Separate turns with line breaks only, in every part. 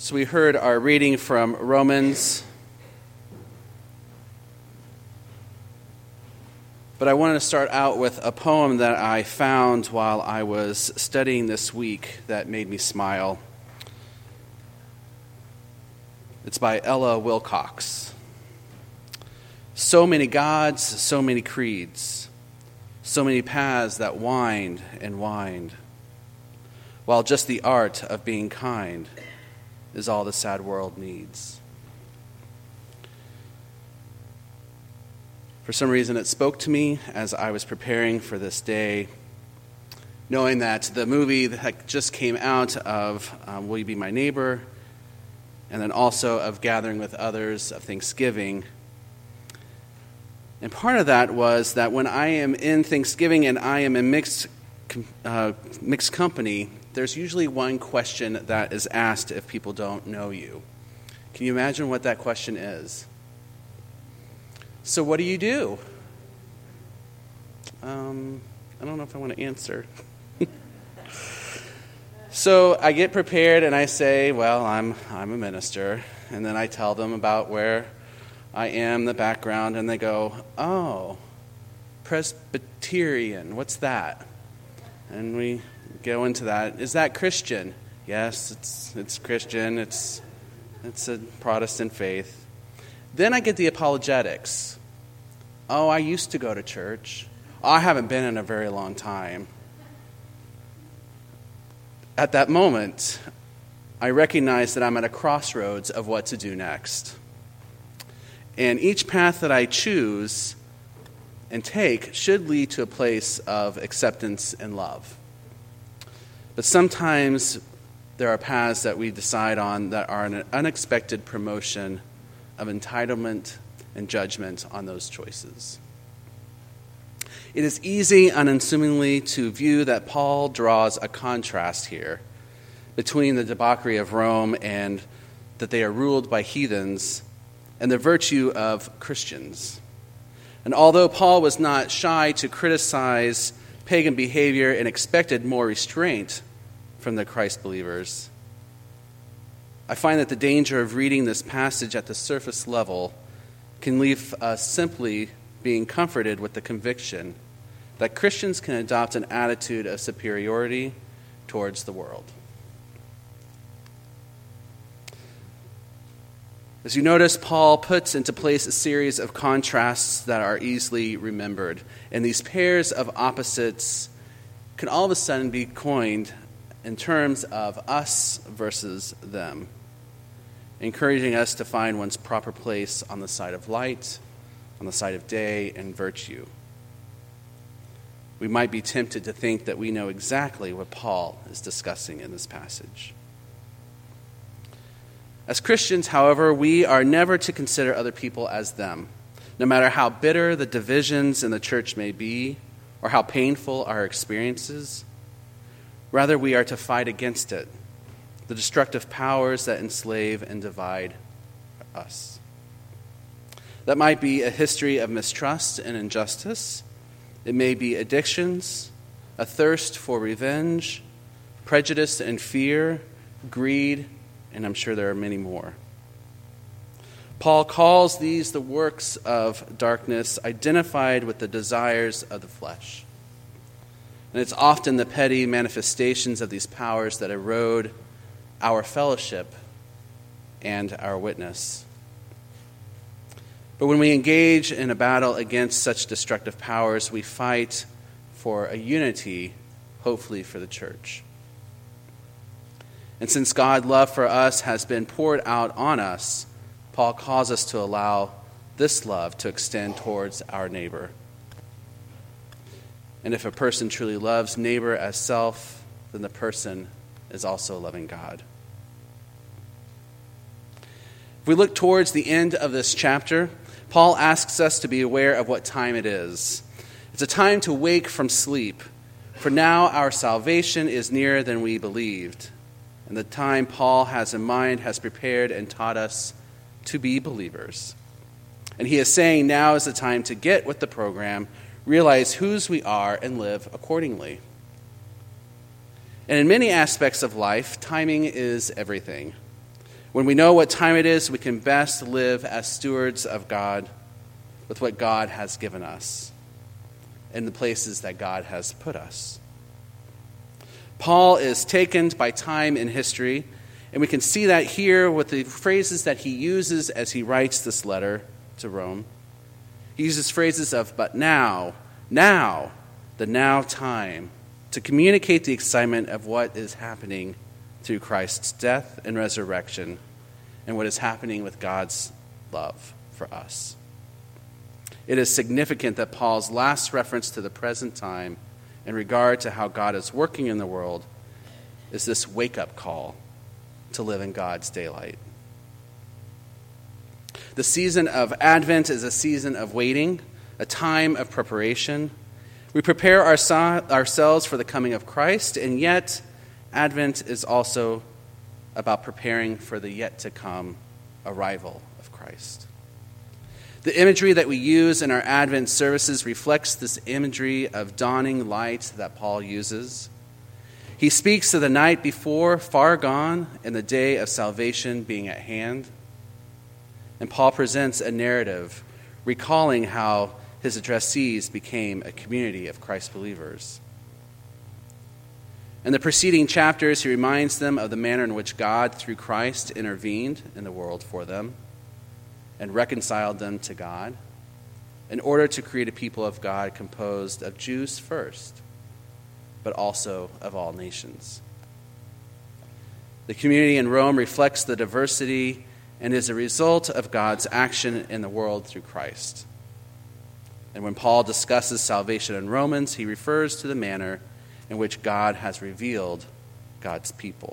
So we heard our reading from Romans. But I wanted to start out with a poem that I found while I was studying this week that made me smile. It's by Ella Wilcox. So many gods, so many creeds, so many paths that wind and wind, while just the art of being kind is all the sad world needs. For some reason, it spoke to me as I was preparing for this day, knowing that the movie that just came out of Will You Be My Neighbor, and then also of Gathering with Others of Thanksgiving. And part of that was that when I am in Thanksgiving and I am in mixed company, there's usually one question that is asked if people don't know you. Can you imagine what that question is? So what do you do? I don't know if I want to answer. So I get prepared and I say, well, I'm a minister. And then I tell them about where I am, the background, and they go, oh, Presbyterian, what's that? And we go into that. Is that Christian? Yes, it's Christian. It's a Protestant faith. Then I get the apologetics. Oh, I used to go to church. Oh, I haven't been in a very long time. At that moment, I recognize that I'm at a crossroads of what to do next. And each path that I choose and take should lead to a place of acceptance and love. But sometimes there are paths that we decide on that are an unexpected promotion of entitlement and judgment on those choices. It is easy, unassumingly, to view that Paul draws a contrast here between the debauchery of Rome and that they are ruled by heathens and the virtue of Christians. And although Paul was not shy to criticize pagan behavior and expected more restraint from the Christ believers, I find that the danger of reading this passage at the surface level can leave us simply being comforted with the conviction that Christians can adopt an attitude of superiority towards the world. As you notice, Paul puts into place a series of contrasts that are easily remembered. And these pairs of opposites can all of a sudden be coined in terms of us versus them, encouraging us to find one's proper place on the side of light, on the side of day and virtue. We might be tempted to think that we know exactly what Paul is discussing in this passage. As Christians, however, we are never to consider other people as them, no matter how bitter the divisions in the church may be or how painful our experiences. Rather, we are to fight against it, the destructive powers that enslave and divide us. That might be a history of mistrust and injustice. It may be addictions, a thirst for revenge, prejudice and fear, greed, and I'm sure there are many more. Paul calls these the works of darkness, identified with the desires of the flesh. And it's often the petty manifestations of these powers that erode our fellowship and our witness. But when we engage in a battle against such destructive powers, we fight for a unity, hopefully for the church. And since God's love for us has been poured out on us, Paul calls us to allow this love to extend towards our neighbor. And if a person truly loves neighbor as self, then the person is also loving God. If we look towards the end of this chapter, Paul asks us to be aware of what time it is. It's a time to wake from sleep, for now our salvation is nearer than we believed. And the time Paul has in mind has prepared and taught us to be believers. And he is saying now is the time to get with the program, realize whose we are, and live accordingly. And in many aspects of life, timing is everything. When we know what time it is, we can best live as stewards of God with what God has given us in the places that God has put us. Paul is taken by time in history, and we can see that here with the phrases that he uses as he writes this letter to Rome. He uses phrases of but now, the now time, to communicate the excitement of what is happening through Christ's death and resurrection and what is happening with God's love for us. It is significant that Paul's last reference to the present time in regard to how God is working in the world is this wake-up call to live in God's daylight. The season of Advent is a season of waiting, a time of preparation. We prepare ourselves for the coming of Christ, and yet Advent is also about preparing for the yet-to-come arrival of Christ. The imagery that we use in our Advent services reflects this imagery of dawning light that Paul uses. He speaks of the night before, far gone, and the day of salvation being at hand. And Paul presents a narrative recalling how his addressees became a community of Christ believers. In the preceding chapters, he reminds them of the manner in which God, through Christ, intervened in the world for them and reconciled them to God in order to create a people of God composed of Jews first, but also of all nations. The community in Rome reflects the diversity and is a result of God's action in the world through Christ. And when Paul discusses salvation in Romans, he refers to the manner in which God has revealed God's people.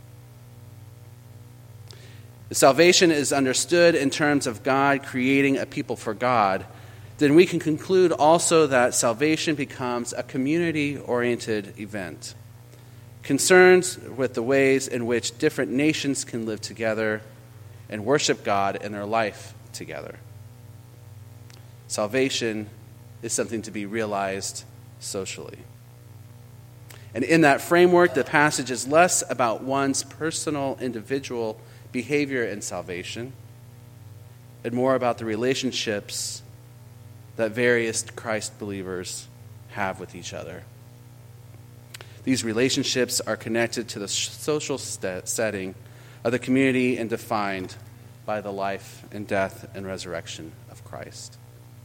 If salvation is understood in terms of God creating a people for God, then we can conclude also that salvation becomes a community-oriented event, concerned with the ways in which different nations can live together and worship God in their life together. Salvation is something to be realized socially. And in that framework, the passage is less about one's personal, individual behavior in salvation and more about the relationships that various Christ believers have with each other. These relationships are connected to the social setting of the community and defined by the life and death and resurrection of Christ.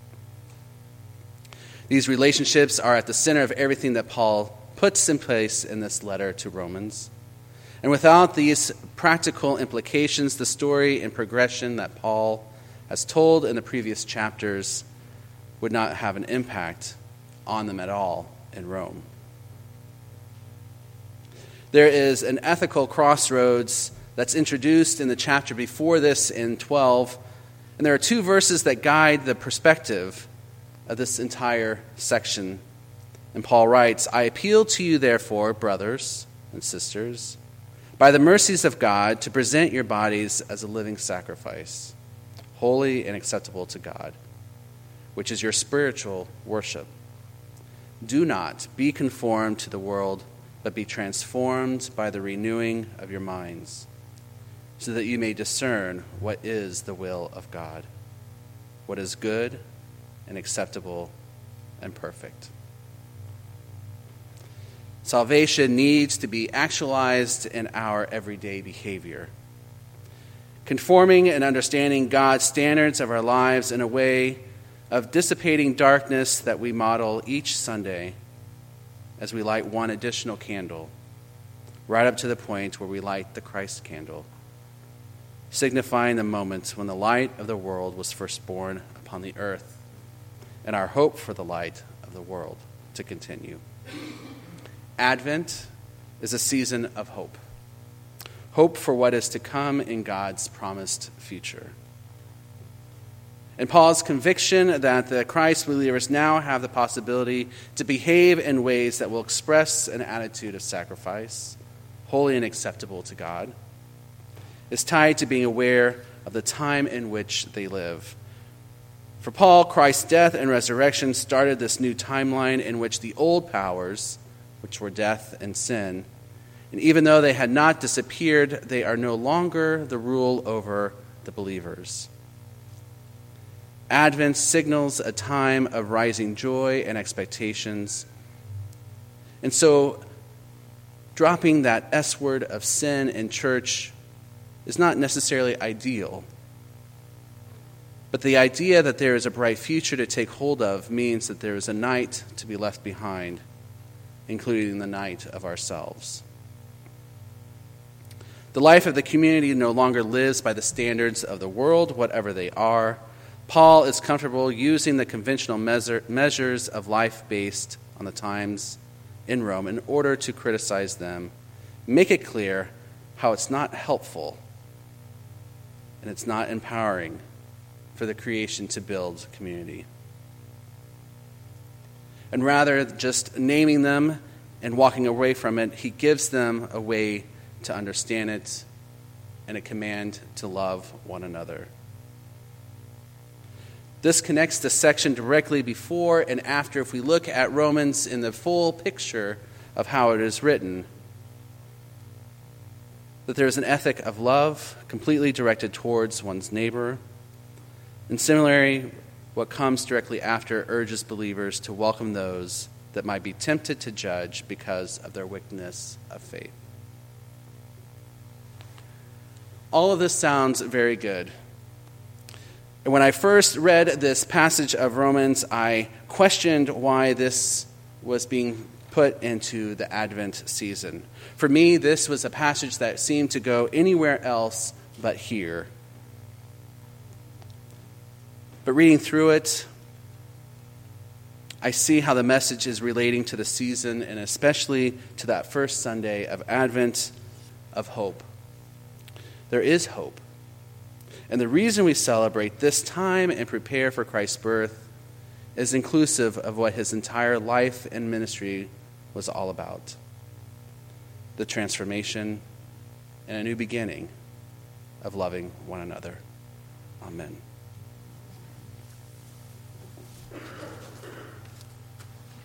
These relationships are at the center of everything that Paul puts in place in this letter to Romans. And without these practical implications, the story and progression that Paul has told in the previous chapters would not have an impact on them at all in Rome. There is an ethical crossroads that's introduced in the chapter before this in 12, and there are two verses that guide the perspective of this entire section. And Paul writes, "I appeal to you, therefore, brothers and sisters, by the mercies of God, to present your bodies as a living sacrifice, holy and acceptable to God, which is your spiritual worship. Do not be conformed to the world, but be transformed by the renewing of your minds, so that you may discern what is the will of God, what is good and acceptable and perfect." Salvation needs to be actualized in our everyday behavior. Conforming and understanding God's standards of our lives in a way of dissipating darkness that we model each Sunday as we light one additional candle, right up to the point where we light the Christ candle, signifying the moment when the light of the world was first born upon the earth, and our hope for the light of the world to continue. Advent is a season of hope. Hope for what is to come in God's promised future. And Paul's conviction that the Christ believers now have the possibility to behave in ways that will express an attitude of sacrifice, holy and acceptable to God, is tied to being aware of the time in which they live. For Paul, Christ's death and resurrection started this new timeline in which the old powers, which were death and sin, And even though they had not disappeared, they are no longer the rule over the believers. Advent signals a time of rising joy and expectations. And so, dropping that S word of sin in church is not necessarily ideal. But the idea that there is a bright future to take hold of means that there is a night to be left behind, including the night of ourselves. The life of the community no longer lives by the standards of the world, whatever they are. Paul is comfortable using the conventional measures of life based on the times in Rome in order to criticize them, make it clear how it's not helpful and it's not empowering for the creation to build community. And rather just naming them and walking away from it, he gives them a way to understand it and a command to love one another. This connects the section directly before and after. If we look at Romans in the full picture of how it is written, that there is an ethic of love completely directed towards one's neighbor. And similarly, what comes directly after urges believers to welcome those that might be tempted to judge because of their wickedness of faith. All of this sounds very good. And when I first read this passage of Romans, I questioned why this was being put into the Advent season. For me, this was a passage that seemed to go anywhere else but here. But reading through it, I see how the message is relating to the season, and especially to that first Sunday of Advent, of hope. There is hope. And the reason we celebrate this time and prepare for Christ's birth is inclusive of what his entire life and ministry was all about. The transformation and a new beginning of loving one another. Amen.